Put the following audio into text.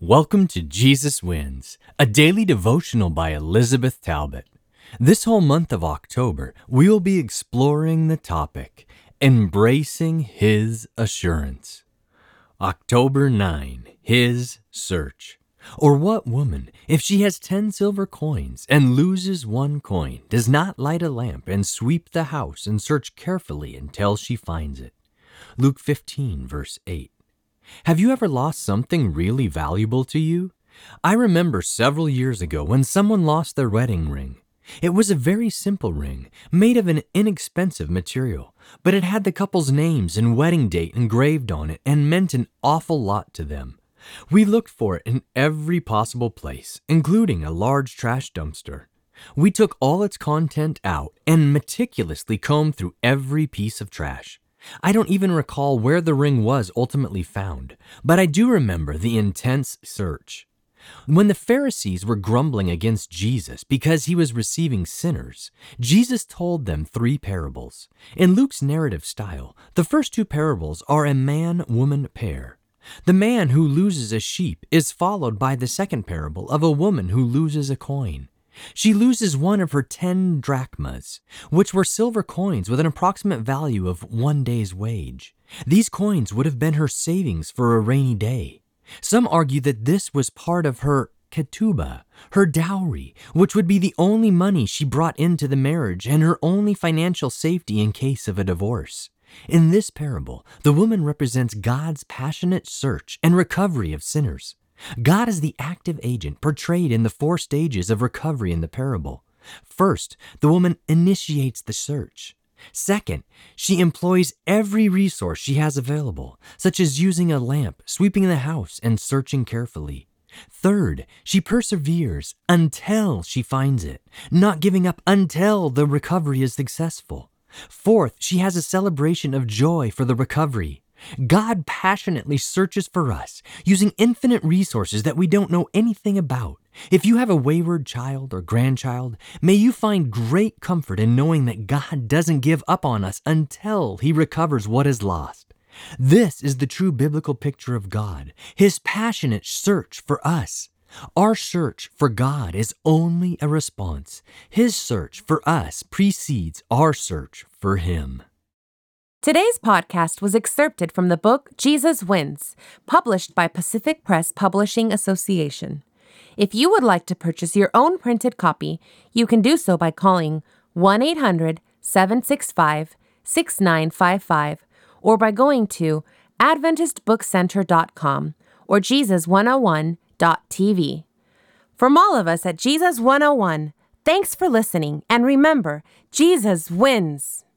Welcome to Jesus Wins, a daily devotional by Elizabeth Talbot. This whole month of October, we will be exploring the topic, Embracing His Assurance. October 9, His Search. Or what woman, if she has 10 silver coins and loses one coin, does not light a lamp and sweep the house and search carefully until she finds it? Luke 15, verse 8. Have you ever lost something really valuable to you? I remember several years ago when someone lost their wedding ring. It was a very simple ring, made of an inexpensive material, but it had the couple's names and wedding date engraved on it and meant an awful lot to them. We looked for it in every possible place, including a large trash dumpster. We took all its content out and meticulously combed through every piece of trash. I don't even recall where the ring was ultimately found, but I do remember the intense search. When the Pharisees were grumbling against Jesus because he was receiving sinners, Jesus told them 3 parables. In Luke's narrative style, the first 2 parables are a man-woman pair. The man who loses a sheep is followed by the second parable of a woman who loses a coin. She loses one of her 10 drachmas, which were silver coins with an approximate value of 1 day's wage. These coins would have been her savings for a rainy day. Some argue that this was part of her ketubah, her dowry, which would be the only money she brought into the marriage and her only financial safety in case of a divorce. In this parable, the woman represents God's passionate search and recovery of sinners. God is the active agent portrayed in the 4 stages of recovery in the parable. First, the woman initiates the search. Second, she employs every resource she has available, such as using a lamp, sweeping the house, and searching carefully. Third, she perseveres until she finds it, not giving up until the recovery is successful. Fourth, she has a celebration of joy for the recovery. God passionately searches for us, using infinite resources that we don't know anything about. If you have a wayward child or grandchild, may you find great comfort in knowing that God doesn't give up on us until He recovers what is lost. This is the true biblical picture of God, His passionate search for us. Our search for God is only a response. His search for us precedes our search for Him. Today's podcast was excerpted from the book Jesus Wins, published by Pacific Press Publishing Association. If you would like to purchase your own printed copy, you can do so by calling 1-800-765-6955 or by going to AdventistBookCenter.com or Jesus101.tv. From all of us at Jesus 101, thanks for listening, and remember, Jesus wins!